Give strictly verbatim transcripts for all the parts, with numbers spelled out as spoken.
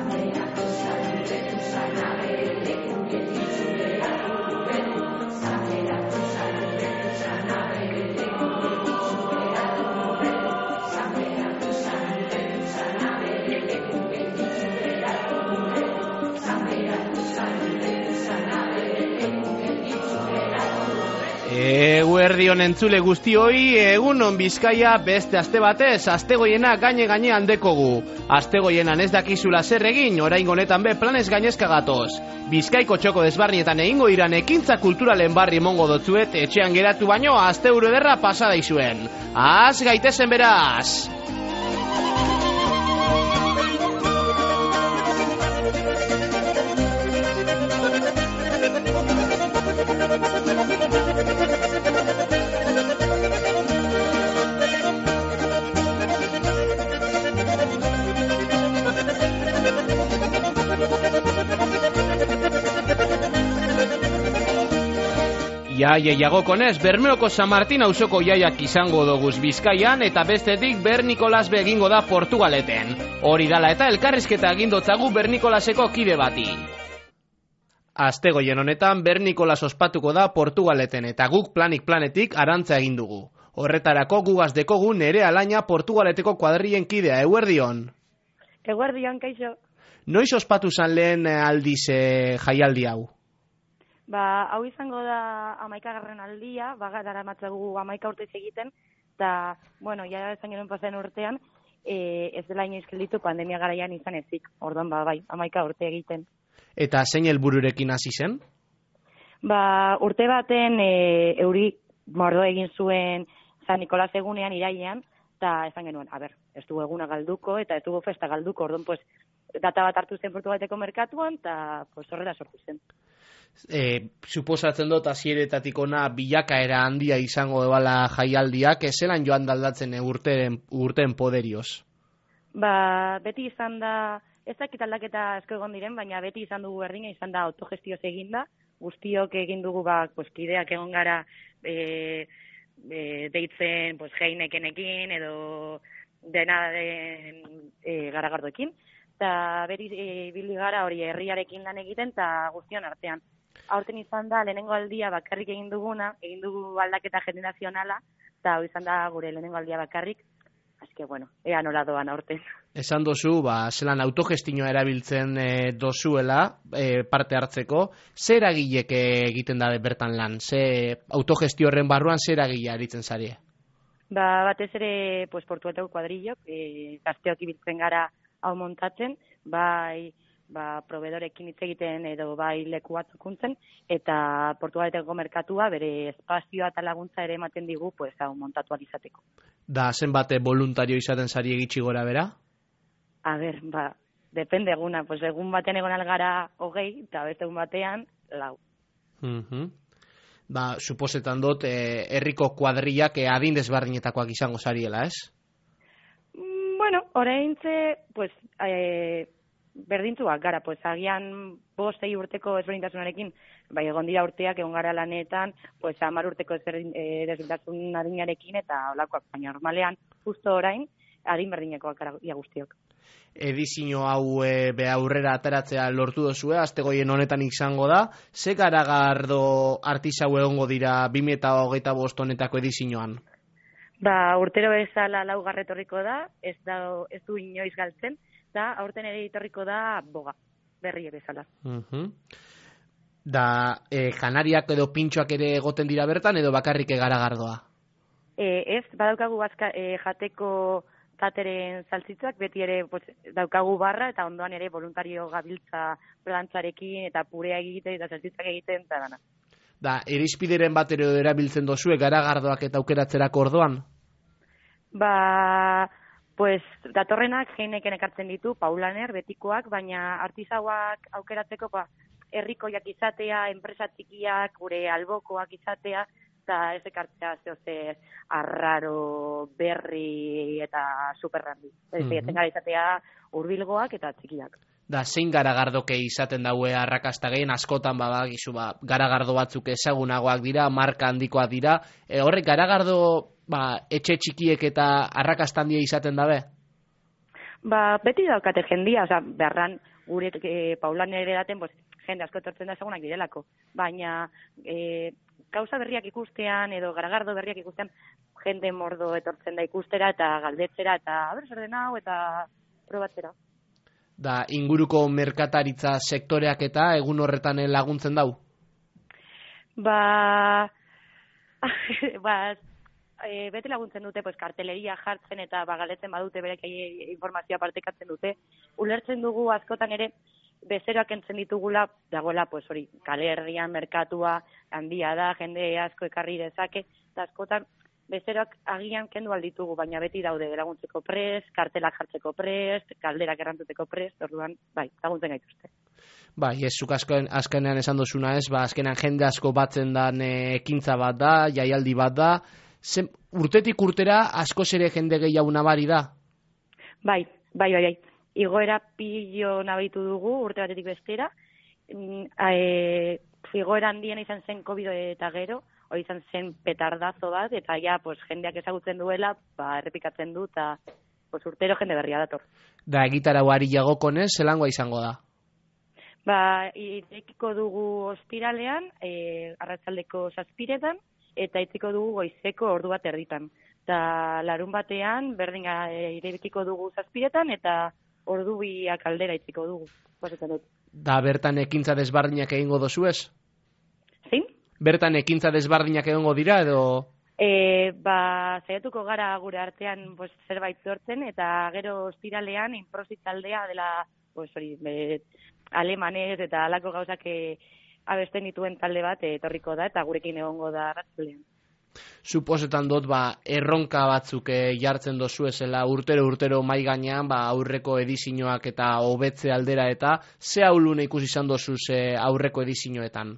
Eguerdion entzule guztioi, egunon Bizkaia beste aste batez, astegoiena gaine gainean dekogu. Astegoienan ez dakizula zer egin, orain honetan be planez gainezka gatoz. Bizkaiko txoko desbarnietan egingo iran ekintza kulturalen barri emongo dotzuet, etxean geratu baino asteuru ederra pasada izuen. Az gaitezen beraz! Jaia jagokonez, Bermeoko San Martin auzoko jaiak izango doguz Bizkaian eta bestetik Ber Nikolas be egingo da Portugaleten. Hori dala eta elkarrizketa egindotzagu Ber Nikolaseko kide bati. Astegoien honetan Ber Nikolas ospatuko da Portugaleten eta guk planik planetik arantza egin dugu. Horretarako gugaz dekogu nere alaina Portugaleteko kuadrien kidea, eguerdion. Eguerdion, kaixo. Noiz ospatu zan lehen aldiz e, jaialdi hau? Ba, hau izango da amaikagarren aldia, baga dara matzagu amaika urtez egiten, eta, bueno, ja esan genuen pasen urtean, e, ez dela inoiz gelditu pandemia garaian izan ezik, orduan ba, bai, amaika urte egiten. Eta zein helbururekin hasi zen? Ba, urte baten e, euri mordo egin zuen San Nikolas egunean irailean, eta esan genuen, a ber, ez dugu eguna galduko, eta ez dugu festa galduko, orduan, pues, data bat hartu zen Portugaleteko merkatuan, eta, pues, horrela sortu zen. E, suposatzen dut hasieretatik ona bilakaera handia izango dela jaialdiak, ezelan joan daldatzen urteen, urteen poderioz? Ba, beti izan da, ez dakit aldaketa asko egon diren, baina beti izan dugu berdina, izan da autogestioz eginda, guztiok egin dugu, ba, pues, kideak egon gara e, e, deitzen, pues, heinekenekin edo dena den e, garagardoekin, eta beti e, bildi gara hori herriarekin lan egiten eta guztion artean. Aurten izan da, lehenengo aldia bakarrik egin duguna, egin dugu aldaketa generazionala, eta hau izan da gure lehenengo aldia bakarrik, así que, bueno, ea nola doan aurten. Esan dozu, ba, zelan autogestinoa erabiltzen e, dozuela e, parte hartzeko, zer eragilek egiten da bertan lan? Ze autogestio horren barruan zer eragile aritzen zarie? Ba, batez ere, pues, Portugaleteko kuadrillok, e, gazteok ibiltzen gara hau montatzen, bai, ba, proveedorekin hitz egiten edo bai leku batzukuntzen, eta Portugaleteko merkatua bere espazioa eta laguntza ere ematen digu, pues, hau montatu izateko. Da, zenbate voluntario izaten zari egitsi gora bera? A ber, ba, depende eguna, pues, egun batean egon algara hogei, eta beste egun batean lau. Uh-huh. Ba, suposetan dut, eh, herriko kuadrillak eh, adin desberdinetakoak izango zariela, ez? Mm, bueno, oraintze, pues, eh, berdintzuak gara, pues, agian bost, sei urteko ezberdintasunarekin, bai, egon dira urteak, egon gara lanetan, pues, hamar urteko ezberdintasun adinarekin, eta olakoak, baina normalean, justo orain, adin berdinekoak gara ia guztiok. Edizio hau e, be aurrera ateratzea lortu dozue, astegoien honetan izango da, ze garagardo artisau egongo dira bi mila hogeita bost honetako edizioan? Ba, urtero bezala laugarret etorriko da, ez, da, ez du inoiz galtzen, eta aurten ere etorriko da boga, berri bezala. Uh-huh. Da, e, janariak edo pintxoak ere egoten dira bertan, edo bakarrik garagardoa? E, ez, badaukagu bazka, e, jateko tateren saltzitzak, beti ere pues, daukagu barra, eta ondoan ere voluntario gabiltza plantzarekin, eta purea egiten, eta saltzitzak egiten, eta dana. Da, irizpideren bat ere erabiltzen dozue garagardoak eta aukeratzerako ordoan? Ba, pues, datorrenak jeineken ekartzen ditu, paulaner, betikoak, baina artisauak aukeratzeko, ba, herrikoiak izatea, enpresa txikiak, gure albokoak izatea, eta ez ekartzea zehoze arraro, berri eta superrandi. Ez mm-hmm. gara izatea hurbilgoak eta txikiak. Da, zein garagardoke izaten daue arrakasta gehien, askotan badakizu, ba, garagardo batzuk ezagunagoak dira, marka handikoak dira, e, horrek garagardo ba, etxe txikiek eta arrakasta handia izaten dabe? Ba, beti daukate jendia, oza, beharran gure e, paulan ere daten, pues, jende asko etortzen da ezagunak direlako. Baina e, gauza berriak ikustean edo garagardo berriak ikustean jende mordo etortzen da ikustera eta galdetzera eta aber zer den hau eta probatzera. Da inguruko merkataritza sektoreak eta egun horretan laguntzen dau? Ba, ba e, bete laguntzen dute pues, karteleria jartzen eta ba, galdetzen badute berek informazioa partekatzen dute. Ulertzen dugu askotan ere bezeroak entzen ditugula, dagoela, pues hori, kale herrian merkatua handia da, jende asko ekarri dezake, eta askotan bezeroak agian kendu alditugu, baina beti daude laguntzeko prest, kartelak jartzeko prest, galderak errantuteko prest, orduan, bai, laguntzen gaituzte. Bai, ez zuk azken, azkenean esan dozuna ez, ba, azkenean jende asko batzen dan e, ekintza bat da, jaialdi bat da, zen, urtetik urtera askoz ere jende gehiago nabari da? Bai, bai, bai, bai. Igoera pilo nabitu dugu urte batetik bestera, e, igoera handiena izan zen COVID eta gero, hori izan zen petardazo bat, eta ja, pues, jendeak ezagutzen duela, ba, errepikatzen du, eta pues, urtero jende berria dator. Da, egitarau ari jagokonez, zelangoa izango da? Ba, irekiko dugu ostiralean, e, arratsaldeko zazpiretan, eta itziko dugu goizeko ordu bat erditan. Eta larun batean, berdin e, irekiko dugu zazpiretan, eta ordu biak aldera itziko dugu. Da, bertan ekintza desbardinak egingo dozu ez? Zein? Bertan ekintza desbardinak egingo dira edo? E, ba, zaiatuko gara gure artean pues, zerbait sortzen, eta gero ostiralean inprosit taldea dela, pues, hori, be, alemanez eta alako gauzak abesten dituen talde bat etorriko da, eta gurekin egongo da arratsaldean. Suposetan dut, ba, erronka batzuk e, jartzen dozu ezela urtero-urtero mai gainean, ba, aurreko edizioak eta hobetze aldera eta ze aulune ikusi izan dozuz e, aurreko edizioetan?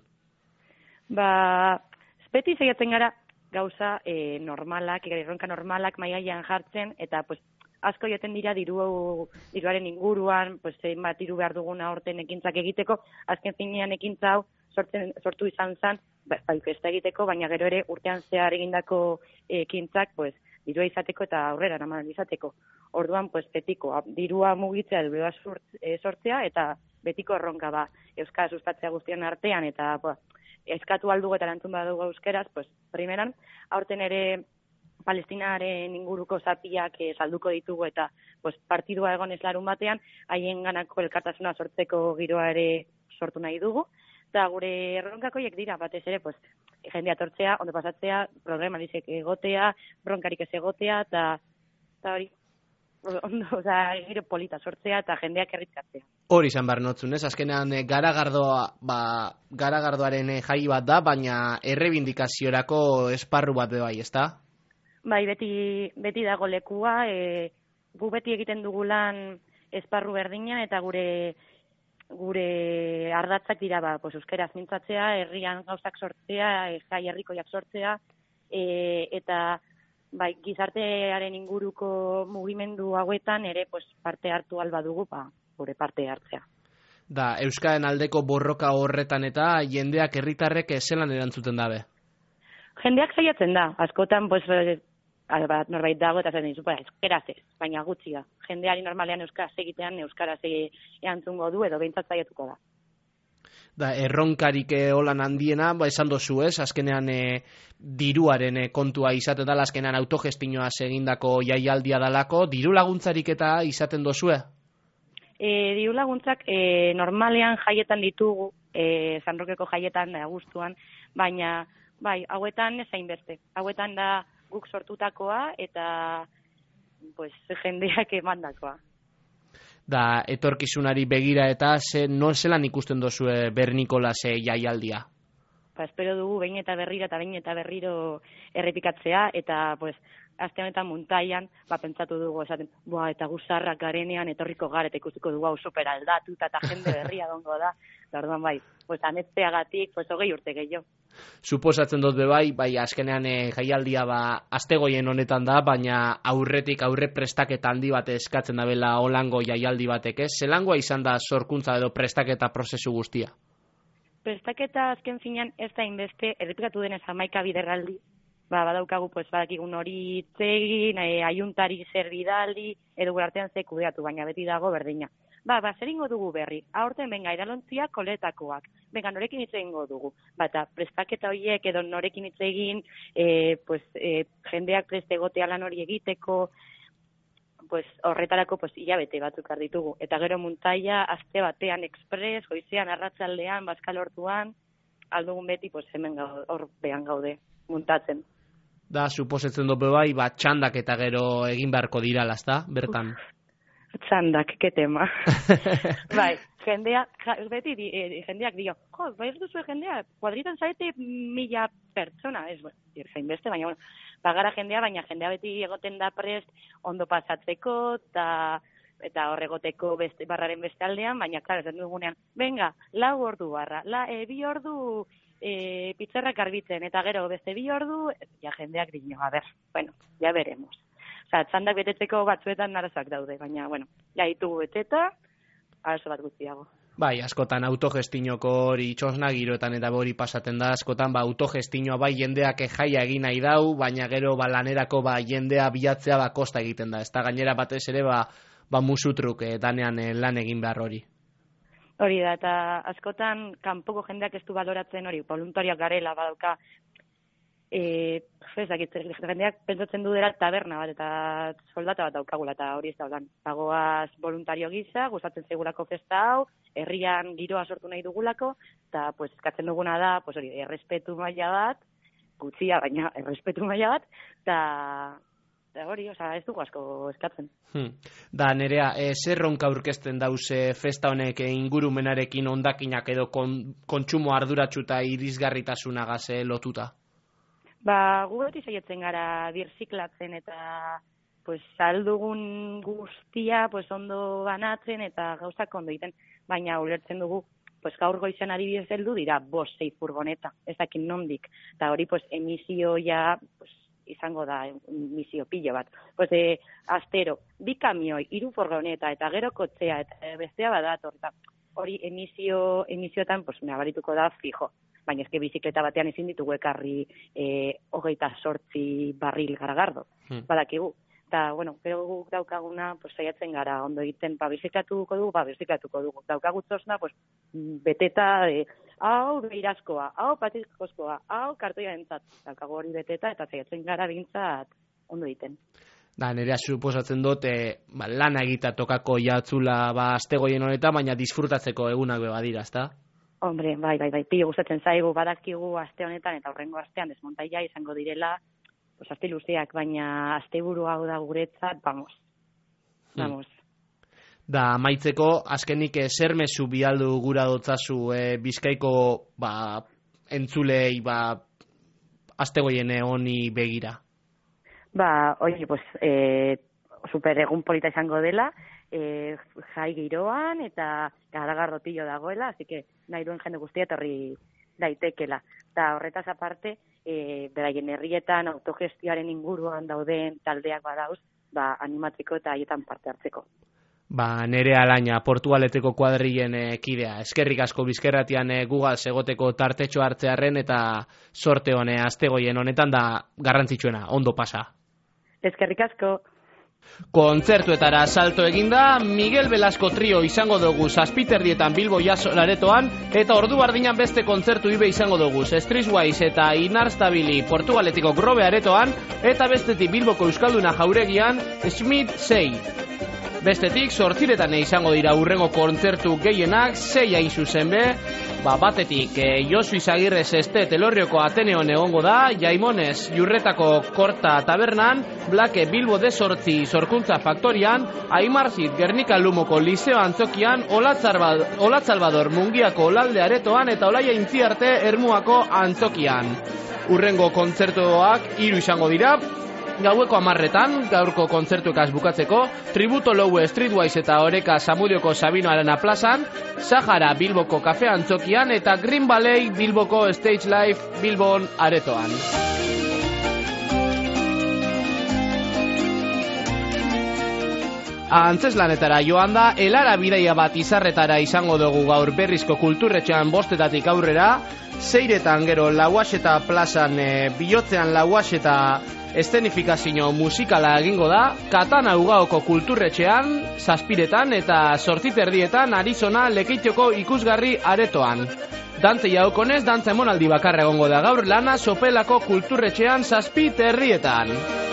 Ba, beti saiatzen gara gauza e, normalak, erronka normalak mai gainean jartzen, eta pues, asko joten dira diru, diruaren inguruan, pues, bat diru behar duguna aurten ekintzak egiteko, azken finean ekintza hau sortzen, sortu izan zen, bai festa egiteko, baina gero ere urtean zehar egindako ekintzak, pues, dirua izateko eta aurrera namadan izateko. Orduan, pues, betiko, dirua mugitzea, dirua sortzea, eta betiko erronka ba, euskara sustatzea guztian artean, eta ba, eskatu aldugu eta erantzun badugu euskeraz, pues, primeran, aurten ere Palestinaren inguruko zapiak eh, salduko ditugu eta pues, partidua egon ez larun batean, haien ganako elkartasuna sortzeko giroa ere sortu nahi dugu. Eta gure erronkakoiek dira, batez ere, pues, jendea tortzea, ondo pasatzea, programarik egotea, bronkarik ez egotea, eta hori, ondo, oza, giro polita sortzea eta jendeak erritzatzea. Hori izan behar notzun, ez? Azkenean garagardoa, ba, garagardoaren jai bat da, baina errebindikaziorako esparru bat bai, ezta? Bai, beti, beti dago lekua, e, gu beti egiten dugulan esparru berdina eta gure gure ardatzak dira, ba, pues, euskeraz mintzatzea, herrian gauzak sortzea, jai herrikoiak sortzea, e, eta bai, gizartearen inguruko mugimendu hauetan ere pues, parte hartu alba dugu, ba, gure parte hartzea. Da, euskaren aldeko borroka horretan eta jendeak herritarrek zelan erantzuten dabe? Jendeak saiatzen da, askotan, pues, bat norbait dago eta zen dizu, euskaraz ez, baina gutxi da. Jendeari normalean euskaraz egitean euskaraz erantzungo du edo behintzat saiatuko da. Da, erronkarik e, holan handiena, ba, esan dozu ez, azkenean e, diruaren e, kontua izaten dela, azkenean autogestinoaz egindako jaialdia dalako, diru laguntzarik eta izaten dozue? E, diru laguntzak e, normalean jaietan ditugu, e, San Rokeko jaietan da, guztuan, baina bai, hauetan ez hainbeste, hauetan da guk sortutakoa eta pues, jendeak emandakoa. Da, etorkizunari begira eta ze, no zelan ikusten dozue Bernikolas jaialdia? Ba, espero dugu behin eta berriro eta behin eta berriro errepikatzea eta pues, aste honetan Muntaian ba, pentsatu dugu esaten, boa, eta guzarrak garenean etorriko gara eta ikusiko dugu hau super aldatuta eta jende berria dongo da. Eta orduan bai, pues, ametzeagatik pues, hogei urte gehiago. Suposatzen dut bebai, bai azkenean e, jaialdia ba, astegoien honetan da, baina aurretik aurre prestaketa handi bat eskatzen dabela holango jaialdi batek, ez? Zelangoa izan da sorkuntza edo prestaketa prozesu guztia? Prestaketa azken finean ez da inbeste, errepikatu denez hamaika biderraldi, ba, badaukagu pues, badakigun hori itzegin, e, aiuntari zer bidali, edo gure artean ze kudeatu, baina beti dago berdina. ba, ba, zer ingo dugu berri, aurten benga, edalontziak koletakoak, benga, norekin hitz egingo dugu, bata, prestaketa horiek edo norekin hitz egin, e, pues, e, jendeak prest egotea lan hori egiteko, pues, horretarako pues, hilabete batzuk ditugu. Eta gero muntaia, aste batean express, goizean, arratzaldean, bazkal hortuan, aldugun beti, pues, hemen hor behan gaude, muntatzen. Da, suposetzen dope bai, bat txandak eta gero egin beharko dira, ezta, bertan. Uf, txandak, ke tema. Bai, jendea, beti di, eh, jendeak dio, jo, bai ez duzu jendea, kuadritan zaite mila pertsona, ez, bueno, zein beste, baina, bueno, bagara jendea, baina jendea beti egoten da prest ondo pasatzeko, eta eta horregoteko beste, barraren beste aldean, baina, klar, ez dugunean, venga, lau ordu barra, la, e, bi ordu e, pizzerrak garbitzen, eta gero beste bi ordu, ja jendeak dino, a ber, bueno, ja veremos. Osa, txandak betetzeko batzuetan narazak daude, baina, bueno, ja ditugu beteta, arazo bat guztiago. Bai, askotan autogestinoko hori txosna giroetan eta hori pasaten da, askotan ba, autogestinoa bai jendeak jaia egin nahi dau, baina gero ba, lanerako ba, jendea bilatzea ba, kosta egiten da. Ez da gainera batez ere ba, ba musutruk eh, danean eh, lan egin behar hori. Hori da, eta askotan kanpoko jendeak ez du baloratzen hori, voluntariak garela badauka, e, ezakit, jendeak pentsatzen du dela taberna bat eta soldata bat daukagula, eta hori ez da lan. Pagoaz voluntario gisa, gustatzen zegulako festa hau, herrian giroa sortu nahi dugulako, eta pues, eskatzen duguna da, pues, hori, errespetu maila bat, gutxia, baina errespetu maila bat, eta hori, oza, ez dugu asko eskatzen. Hmm. Da, Nerea, e, zer ronka aurkezten dauz e, festa honek e, ingurumenarekin ondakinak edo kon, kontsumo arduratsu eta irisgarritasunagaz e, lotuta? Ba, gu beti saietzen gara birziklatzen eta pues, saldugun guztia pues, ondo banatzen eta gauzak ondo egiten, baina ulertzen dugu pues, gaur goizan adibidez heldu dira bost sei furgoneta, ez dakin nondik, eta hori pues, emisio ja pues, izango da emisio pilo bat. Pues, e, astero, bi kamioi, hiru furgoneta eta gero kotzea eta bestea badator, eta hori emisio, emisioetan pues, nabarituko da fijo. Baina ezke bizikleta batean ezin ditugu ekarri e, hogeita sortzi barril garagardo, hmm. badakigu. Eta, bueno, gero guk daukaguna, pues, saiatzen gara ondo egiten, ba, biziklatuko dugu, ba, biziklatuko dugu. Daukagu txosna, pues, beteta, e, hau beirazkoa, hau patizkozkoa, hau kartoia entzat. Daukagu hori beteta, eta saiatzen gara bintzat ondo egiten. Da, Nerea, suposatzen dut, e, ba, lana egita tokako jatzula ba, astegoien honetan, baina disfrutatzeko egunak beba dira, ezta? Hombre, bai, bai, bai, pilo gustatzen zaigu, badakigu aste honetan eta horrengo astean desmontaia izango direla, pues aste luzeak, baina asteburu hau da guretzat, vamos, vamos. Hmm. Da, amaitzeko, azkenik zer mezu bialdu gura dotzazu e, Bizkaiko ba, entzulei ba, astegoien honi begira? Ba, oie, pues, e, super egun polita izango dela, e, jai giroan eta garagarrotillo dagoela, así que nahi duen jende guztia etorri daitekela. Eta horretaz aparte, e, beraien herrietan autogestioaren inguruan dauden taldeak badauz, ba, animatzeko eta haietan parte hartzeko. Ba, Nerea Alaina, Portugaleteko kuadrilen e, kidea. Eskerrik asko Bizkerratian e, Google egoteko tartetxo hartzearren eta sorte hone astegoien honetan da garrantzitsuena, ondo pasa. Eskerrik asko. Kontzertuetara salto eginda, Miguel Velasco trio izango dugu zazpiterdietan Bilbo Jazz Aretoan, eta ordu bardinan beste kontzertu ibe izango dugu Streetwise eta Inarstabili Portugaletiko Grobe Aretoan, eta bestetik Bilboko Euskalduna Jauregian Smith sei. Bestetik, sortziretan izango dira urrengo kontzertu gehienak, sei hain zuzen be, ba, batetik e, Josu Izagirre Zeste Telorrioko Ateneon egongo da, Jaimonez Jurretako Korta Tabernan, Blake Bilbo de Sortzi Sorkuntza Faktorian, Aimarzit Gernika Lumoko Liseo Antzokian, Olatzalbador Mungiako Olalde Aretoan eta Olaia Intziarte Ermuako Antzokian. Urrengo kontzertuak hiru izango dira, gaueko hamarretan, gaurko kontzertuekaz bukatzeko, Tributo Lowe Streetwise eta Oreka Zamudioko Sabino Arana plazan, Sahara Bilboko Kafe Antzokian eta Green Valley Bilboko Stage Life Bilbon Aretoan. Antzeslanetara joan da, Elara bidaia bat izarretara izango dugu gaur Berrizko Kulturretxean bostetatik aurrera, Zeiretan gero Lauaxeta plazan, e, Bihotzean Lauaxeta Estenifikazio musikala egingo da Katana Ugaoko kulturretxean, zazpiretan eta zortziterdietan Arizona Lekeitioko ikusgarri aretoan. Dantze jaukonez, dantza emonaldi bakarra egongo da gaur lana Sopelako kulturretxean zazpiterrietan.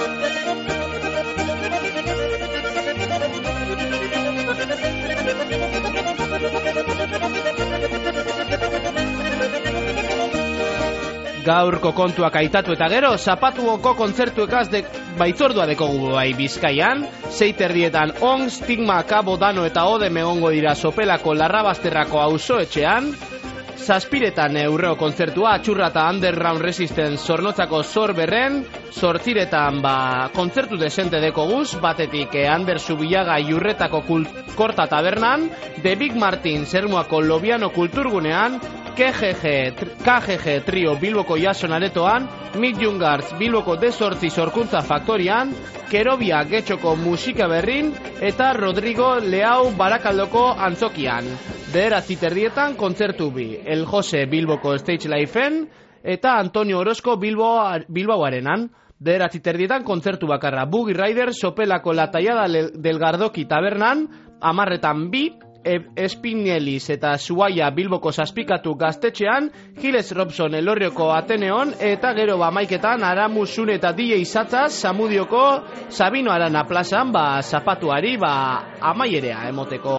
Gaurko kontuak aitatu eta gero, zapatuoko kontzertuekaz de baitzordua dekogu bai Bizkaian, zeiterdietan on, stigma, kabo, dano eta odem egongo dira Sopelako Larrabasterrako auzoetxean, zazpiretan eurreo kontzertua, atxurra eta underground resistance zornotzako zor berren, zortziretan ba, kontzertu desente dekoguz, batetik eh, Ander Zubillaga Iurretako korta tabernan, The Big Martin Zermuako Lobiano kulturgunean, K G G Trio Bilboko Jason aretoan, Mick Jungartz Bilboko Desortzi Sorkuntza Faktorian, Kerobia Getxoko Musika Berrin eta Rodrigo Leao Barakaldoko Antzokian. Bederatzi terdietan kontzertu bi, El Jose Bilboko Stage Lifeen eta Antonio Orozko Bilbo, Bilbao Arenan. Bederatzi terdietan kontzertu bakarra, Boogie Rider Sopelako La Tallada del Gardoki tabernan, amarretan bi, Espinelis eta Zuaia Bilboko zazpikatu gaztetxean, Giles Robson Elorrioko Ateneon eta gero bamaiketan Aramusun eta D J Satzaz Zamudioko Sabino Arana plazan ba zapatuari ba amaierea emoteko.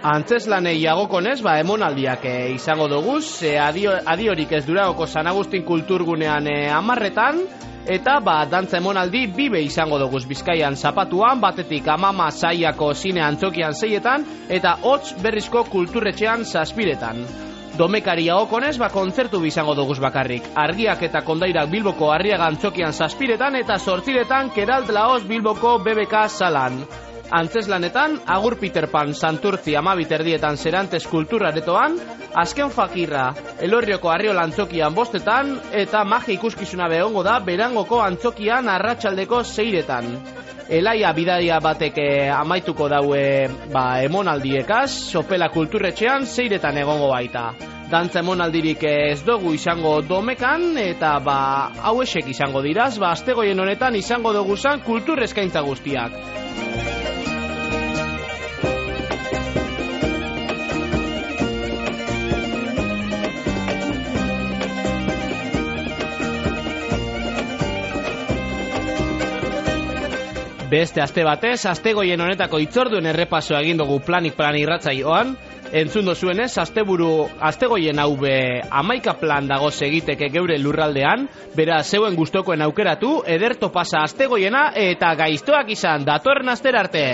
Antzeslanei jagokonez, ba, emonaldiak e, izango doguz, e, adio, adiorik ez duragoko San Agustin kulturgunean e, amarretan, eta ba, dantza emonaldi bibe izango doguz Bizkaian zapatuan, batetik Amama Saiako zine antzokian zeietan, eta Hots Berrizko kulturretxean zazpiretan. Domekari jagokonez, ba, kontzertu izango doguz bakarrik. Argiak eta Kondairak Bilboko Arriaga antzokian zazpiretan, eta sortziretan Keralt Laos Bilboko B B K salan. Antzeslanetan, Agur Peter Pan Santurtzi amabit erdietan Serantes kulturaretoan, Azken Fakirra Elorrioko Arriola antzokian bostetan, eta magia ikuskizuna behongo da Berangoko antzokian arratsaldeko seiretan. Elaia bidaria batek amaituko daue ba, emonaldiekaz, Sopela kulturretxean seiretan egongo baita. Dantza emonaldirik ez dugu izango Domekan, eta ba, hauesek izango diraz, ba, astegoien honetan izango dugu zan kultur eskaintza guztiak. Beste aste batez, astegoien honetako itzorduen errepasoa egin dugu planik plan irratsaioan. Entzun dozuenez, asteburu astegoien hau be hamaika plan dagoz egiteke geure lurraldean, bera zeuen gustokoen aukeratu, ederto pasa astegoiena eta gaiztoak izan datorren astera arte.